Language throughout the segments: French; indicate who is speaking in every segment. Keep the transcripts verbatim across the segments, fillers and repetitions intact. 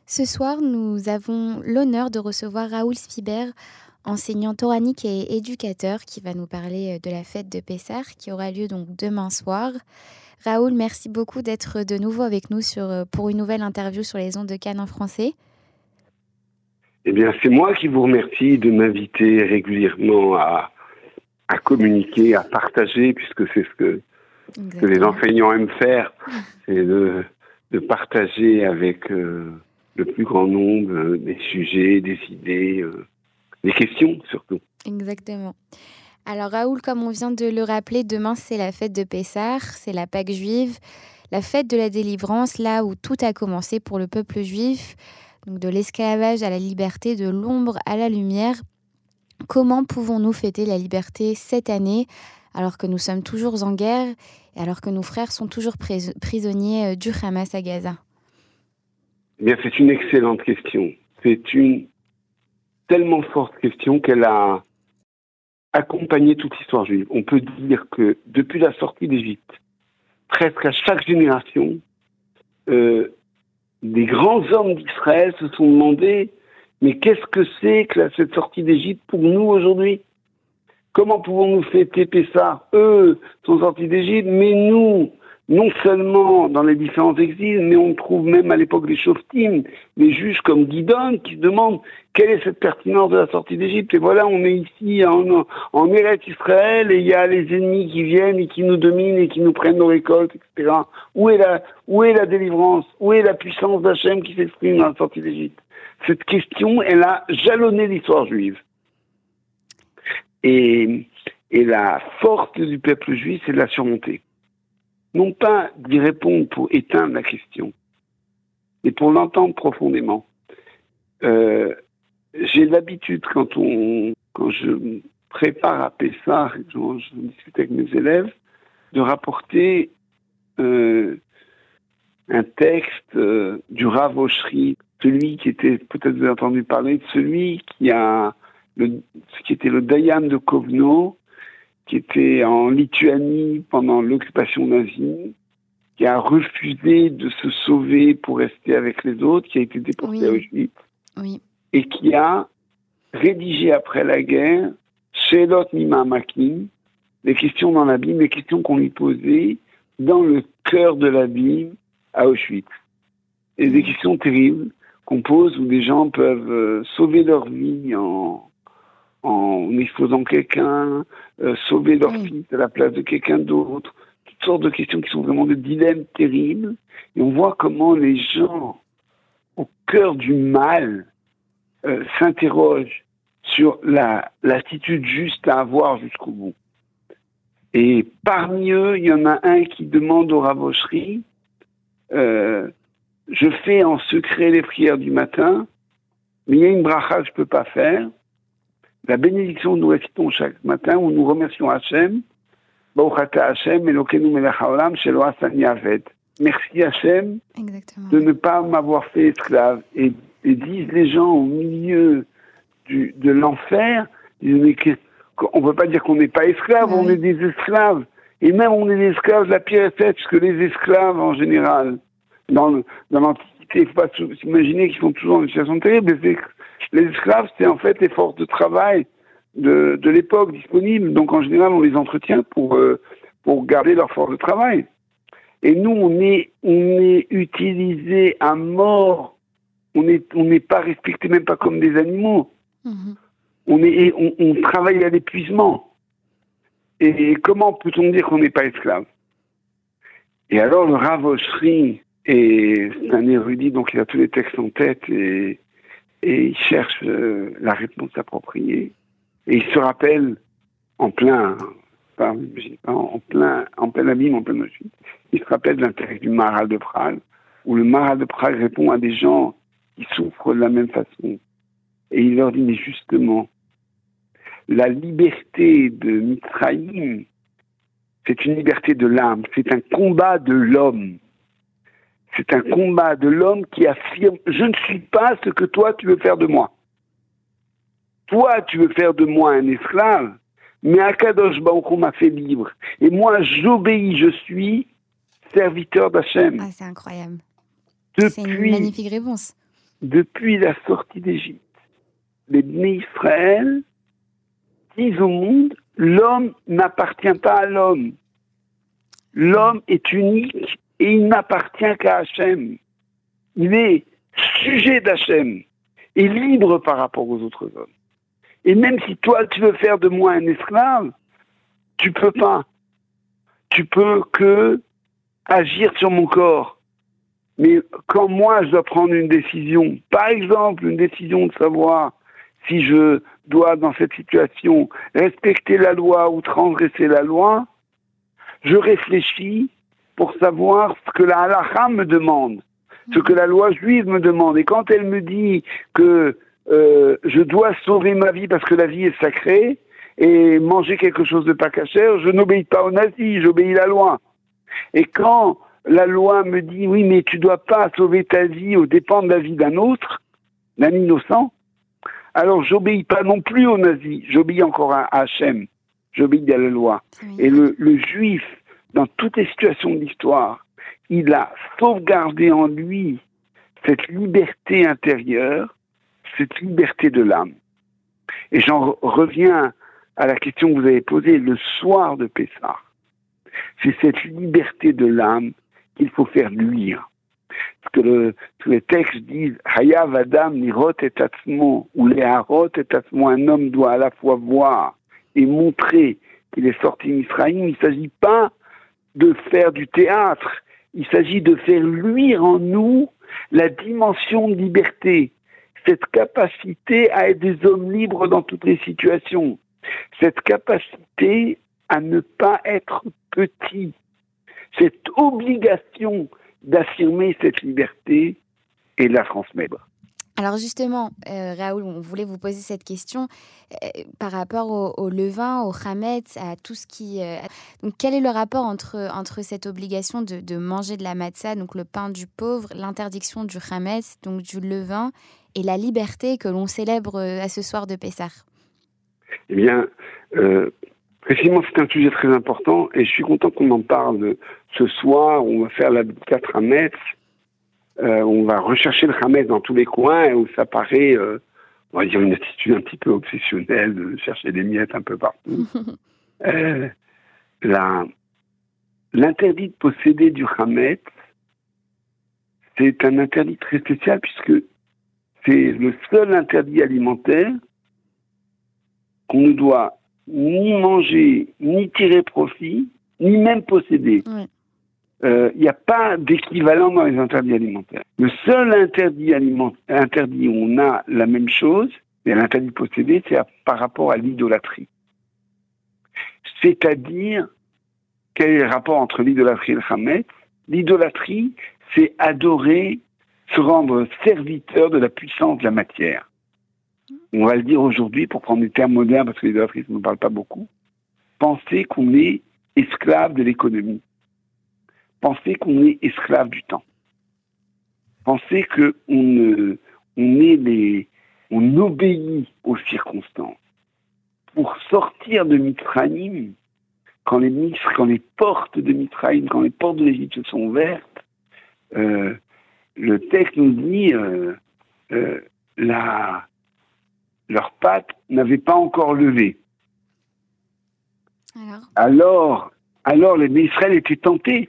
Speaker 1: Ce soir, nous avons l'honneur de recevoir Raoul Spieber, enseignant toranique et éducateur, qui va nous parler de la fête de Pessah, qui aura lieu donc demain soir. Raoul, merci beaucoup d'être de nouveau avec nous sur, pour une nouvelle interview sur les ondes de Cannes en français.
Speaker 2: Eh bien, c'est moi qui vous remercie de m'inviter régulièrement à, à communiquer, à partager, puisque c'est ce que, que les enseignants aiment faire, c'est de, de partager avec euh, le plus grand nombre euh, des sujets, des idées, euh, des questions surtout.
Speaker 1: Exactement. Alors Raoul, comme on vient de le rappeler, demain c'est la fête de Pessah, c'est la Pâque juive, la fête de la délivrance, là où tout a commencé pour le peuple juif, donc de l'esclavage à la liberté, de l'ombre à la lumière. Comment pouvons-nous fêter la liberté cette année, alors que nous sommes toujours en guerre et alors que nos frères sont toujours pris- prisonniers du Hamas à Gaza?
Speaker 2: Eh bien, c'est une excellente question. C'est une tellement forte question qu'elle a accompagné toute l'histoire juive. On peut dire que depuis la sortie d'Égypte, presque à chaque génération, euh, des grands hommes d'Israël se sont demandé mais qu'est-ce que c'est que là, cette sortie d'Égypte pour nous aujourd'hui? Comment pouvons-nous fêter Pessah? Eux sont sortis d'Égypte, mais nous, non seulement dans les différents exils, mais on trouve même à l'époque des Shoftim, des juges comme Guidon qui se demandent quelle est cette pertinence de la sortie d'Égypte. Et voilà, on est ici en, en Eretz Israël et il y a les ennemis qui viennent et qui nous dominent et qui nous prennent nos récoltes, et cetera. Où est la, où est la délivrance? Où est la puissance d'Hachem qui s'exprime dans la sortie d'Égypte? Cette question, elle a jalonné l'histoire juive. Et, et la force du peuple juif, c'est de la surmonter. Non pas d'y répondre pour éteindre la question, mais pour l'entendre profondément. Euh, j'ai l'habitude, quand, on, quand je me prépare à Pessah, je, je discute avec mes élèves, de rapporter euh, un texte euh, du Rav Oshry, celui qui était, peut-être vous avez entendu parler, de celui qui a le, qui était le Dayan de Kovno, qui était en Lituanie pendant l'occupation nazie, qui a refusé de se sauver pour rester avec les autres, qui a été déporté
Speaker 1: Oui.
Speaker 2: à Auschwitz,
Speaker 1: Oui.
Speaker 2: et qui a rédigé après la guerre Shelot Mima'amakim, les questions dans la Bible, les questions qu'on lui posait dans le cœur de la Bible à Auschwitz. Et des questions terribles qu'on pose où des gens peuvent euh, sauver leur vie en, en exposant quelqu'un, euh, sauver leur
Speaker 1: Oui.
Speaker 2: fils à la place de quelqu'un d'autre, toutes sortes de questions qui sont vraiment des dilemmes terribles. Et on voit comment les gens, au cœur du mal, euh, s'interrogent sur la, l'attitude juste à avoir jusqu'au bout. Et parmi eux, il y en a un qui demande au Rav Oshry, euh, je fais en secret les prières du matin, mais il y a une bracha que je ne peux pas faire. La bénédiction que nous récitons chaque matin, où nous remercions Hachem, Baruch Hachem, Elokeinu melech haolam, shelo asani aved. Merci Hachem
Speaker 1: Exactement.
Speaker 2: de ne pas m'avoir fait esclave. Et, et disent les gens au milieu du, de l'enfer, ils disent, mais on ne peut pas dire qu'on n'est pas esclave,
Speaker 1: Bah
Speaker 2: on
Speaker 1: oui.
Speaker 2: est des esclaves. Et même on est des esclaves, la pire est faite, parce que les esclaves en général, dans, le, dans l'Antiquité, il ne faut pas s'imaginer qu'ils sont toujours dans une situation terrible. Les, les esclaves, c'est en fait les forces de travail de, de l'époque disponibles. Donc en général, on les entretient pour, euh, pour garder leur force de travail. Et nous, on est, on est utilisés à mort. On n'est on n'est pas respectés, même pas comme des animaux.
Speaker 1: Mmh.
Speaker 2: On, est, on, on travaille à l'épuisement. Et comment peut-on dire qu'on n'est pas esclave? Et alors le Rav Oshry est un érudit, donc il a tous les textes en tête et, et il cherche euh, la réponse appropriée. Et il se rappelle en plein, enfin, en plein, en plein abîme, en plein Auschwitz, il se rappelle d'un texte du Maharal de Prague, où le Maharal de Prague répond à des gens qui souffrent de la même façon. Et il leur dit, mais justement, la liberté de Mitzrayim, c'est une liberté de l'âme, c'est un combat de l'homme. C'est un combat de l'homme qui affirme « Je ne suis pas ce que toi tu veux faire de moi. Toi tu veux faire de moi un esclave, mais Akadosh Baruch Hu m'a fait libre. Et moi j'obéis, je suis serviteur d'Hachem. »
Speaker 1: Ah, c'est incroyable.
Speaker 2: Depuis,
Speaker 1: c'est une magnifique réponse.
Speaker 2: depuis la sortie d'Égypte, les Bnei Israël disent au monde, l'homme n'appartient pas à l'homme. L'homme est unique et il n'appartient qu'à Hachem. Il est sujet d'Hachem et libre par rapport aux autres hommes. Et même si toi, tu veux faire de moi un esclave, tu peux pas. Tu peux que agir sur mon corps. Mais quand moi, je dois prendre une décision, par exemple, une décision de savoir si je dois, dans cette situation, respecter la loi ou transgresser la loi, je réfléchis pour savoir ce que la halakha me demande, ce que la loi juive me demande. Et quand elle me dit que euh, je dois sauver ma vie parce que la vie est sacrée et manger quelque chose de pas cachère, je n'obéis pas aux nazis, j'obéis la loi. Et quand la loi me dit, oui, mais tu dois pas sauver ta vie aux dépens de la vie d'un autre, d'un innocent, alors j'obéis pas non plus aux nazis, j'obéis encore à Hachem, j'obéis à la loi. Et le, le juif, dans toutes les situations de l'histoire, il a sauvegardé en lui cette liberté intérieure, cette liberté de l'âme. Et j'en reviens à la question que vous avez posée le soir de Pessah. C'est cette liberté de l'âme qu'il faut faire luire. Parce que le, tous les textes disent « Hayav Adam nirot et atzmo » ou « Leharot et atzmo » un homme doit à la fois voir et montrer qu'il est sorti d'Israël. Il ne s'agit pas de faire du théâtre, il s'agit de faire luire en nous la dimension de liberté, cette capacité à être des hommes libres dans toutes les situations, cette capacité à ne pas être petit, cette obligation d'affirmer cette liberté et de la transmettre.
Speaker 1: Alors justement, euh, Raoul, on voulait vous poser cette question euh, par rapport au, au levain, au chametz, à tout ce qui... Euh, donc quel est le rapport entre, entre cette obligation de, de manger de la matzah, donc le pain du pauvre, l'interdiction du chametz, donc du levain, et la liberté que l'on célèbre à ce soir de Pessah?
Speaker 2: Eh bien, euh, précisément, c'est un sujet très important et je suis content qu'on en parle ce soir. On va faire la quatre chametz. Euh, on va rechercher le chametz dans tous les coins où ça paraît, euh, on va dire, une attitude un petit peu obsessionnelle de chercher des miettes un peu partout. euh, la, l'interdit de posséder du chametz, c'est un interdit très spécial puisque c'est le seul interdit alimentaire qu'on ne doit ni manger, ni tirer profit, ni même posséder. Il n'y euh, a pas d'équivalent dans les interdits alimentaires. Le seul interdit, aliment, interdit où on a la même chose, et l'interdit de posséder, c'est à, par rapport à l'idolâtrie. C'est-à-dire, quel est le rapport entre l'idolâtrie et le chametz? L'idolâtrie, c'est adorer, se rendre serviteur de la puissance de la matière. On va le dire aujourd'hui, pour prendre des termes modernes, parce que l'idolâtrie ne nous parle pas beaucoup, penser qu'on est esclave de l'économie. Penser qu'on est esclave du temps. Penser qu'on euh, on est les, on obéit aux circonstances. Pour sortir de Mitzrayim, quand les, quand les portes de Mitzrayim, quand les portes de l'Égypte se sont ouvertes, euh, le texte nous dit euh, euh, la, leurs pattes n'avaient pas encore levé.
Speaker 1: Alors,
Speaker 2: alors, alors les Israël étaient tentés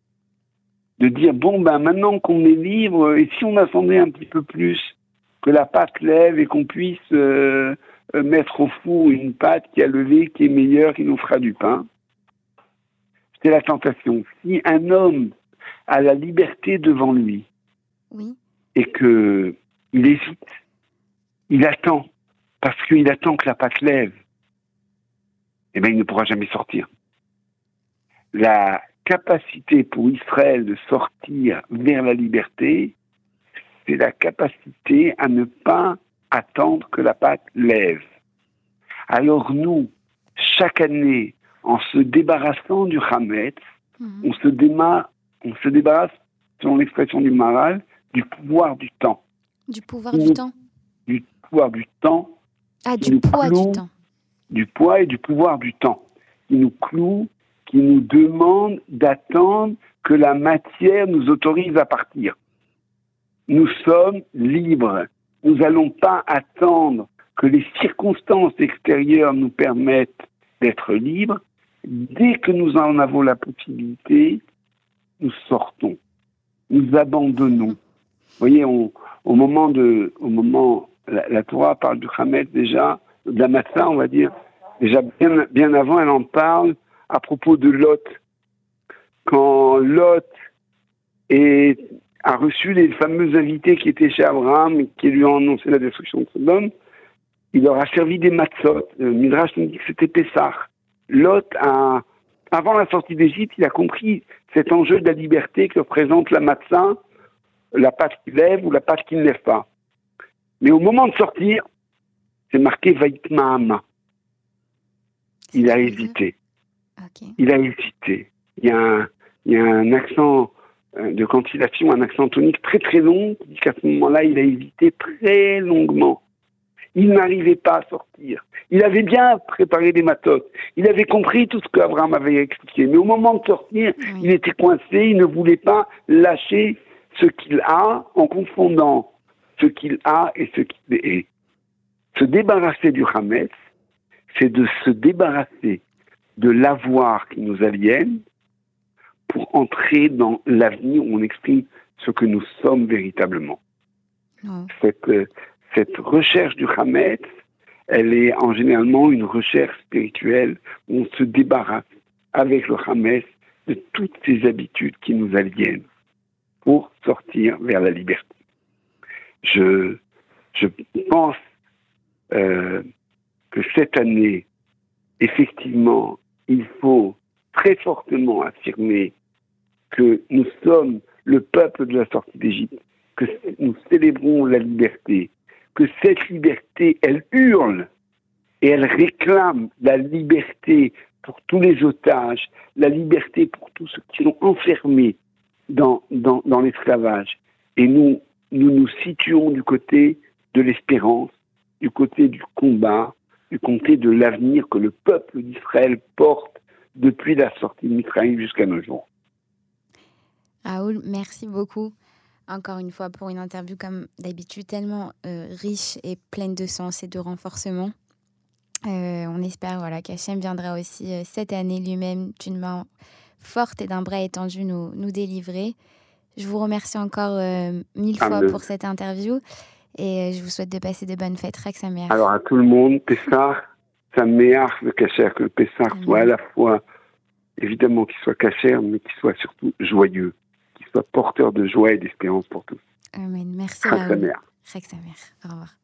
Speaker 2: de dire, bon, ben maintenant qu'on est libre, et si on attendait un petit peu plus, que la pâte lève et qu'on puisse euh, mettre au four une pâte qui a levé, qui est meilleure, qui nous fera du pain. C'est la tentation. Si un homme a la liberté devant lui,
Speaker 1: oui.
Speaker 2: et qu'il hésite, il attend, parce qu'il attend que la pâte lève, eh bien il ne pourra jamais sortir. La capacité pour Israël de sortir vers la liberté, c'est la capacité à ne pas attendre que la pâte lève. Alors nous, chaque année, en se débarrassant du chametz, mmh. on, se déma- on se débarrasse, selon l'expression du Maharal, du pouvoir du temps.
Speaker 1: Du pouvoir du temps
Speaker 2: Du pouvoir du temps.
Speaker 1: Ah, du poids
Speaker 2: cloue,
Speaker 1: du temps.
Speaker 2: Du poids et du pouvoir du temps. Qui nous cloue, qui nous demande d'attendre que la matière nous autorise à partir. nous sommes libres. Nous n'allons pas attendre que les circonstances extérieures nous permettent d'être libres. Dès que nous en avons la possibilité, nous sortons, nous abandonnons. Vous voyez, on, au moment de, au moment, la, la Torah parle du Hametz déjà, de la matzah, on va dire, déjà bien, bien avant, elle en parle à propos de Lot. Quand Lot est, a reçu les fameux invités qui étaient chez Abraham et qui lui ont annoncé la destruction de Sodome, il leur a servi des matzot. Le Midrash nous dit que c'était Pessah. Lot, a, avant la sortie d'Égypte, il a compris cet enjeu de la liberté que représente la matzah, la pâte qui lève ou la pâte qui ne lève pas. Mais au moment de sortir, c'est marqué Vaïtma'ama. Il a hésité. Okay. Il a hésité. Il y a un, il y a un accent de cantillation, un accent tonique très très long, qui dit qu'à ce moment-là, il a hésité très longuement. Il n'arrivait pas à sortir. Il avait bien préparé des matos. Il avait compris tout ce qu'Abraham avait expliqué. Mais au moment de sortir, oui. il était coincé. Il ne voulait pas lâcher ce qu'il a en confondant ce qu'il a et ce qu'il est. Se débarrasser du Hametz, c'est de se débarrasser de l'avoir qui nous aliène pour entrer dans l'avenir où on exprime ce que nous sommes véritablement. Oh. Cette, cette recherche du Hametz, elle est en généralement une recherche spirituelle où on se débarrasse avec le Hametz de toutes ces habitudes qui nous aliènent pour sortir vers la liberté. Je, je pense euh, que cette année, effectivement, il faut très fortement affirmer que nous sommes le peuple de la sortie d'Égypte, que nous célébrons la liberté, que cette liberté, elle hurle et elle réclame la liberté pour tous les otages, la liberté pour tous ceux qui sont enfermés dans, dans, dans l'esclavage. Et nous, nous nous situons du côté de l'espérance, du côté du combat, du côté de l'avenir que le peuple d'Israël porte depuis la sortie de Mitzrayim jusqu'à nos jours.
Speaker 1: Raoul, merci beaucoup encore une fois pour une interview comme d'habitude tellement euh, riche et pleine de sens et de renforcement. Euh, on espère voilà, qu'Hachem viendra aussi euh, cette année lui-même d'une main forte et d'un bras étendu nous, nous délivrer. Je vous remercie encore euh, mille fois Amen. Pour cette interview et euh, je vous souhaite de passer de bonnes fêtes. Rak Sameach.
Speaker 2: Alors à tout le monde, Pessah, Sameach, le Kacher, que le Pessah Amen. Soit à la fois, évidemment qu'il soit Kacher, mais qu'il soit surtout joyeux, qu'il soit porteur de joie et d'espérance pour tous.
Speaker 1: Amen. Merci
Speaker 2: Rak
Speaker 1: Raoul. Rak Sameach. Au revoir.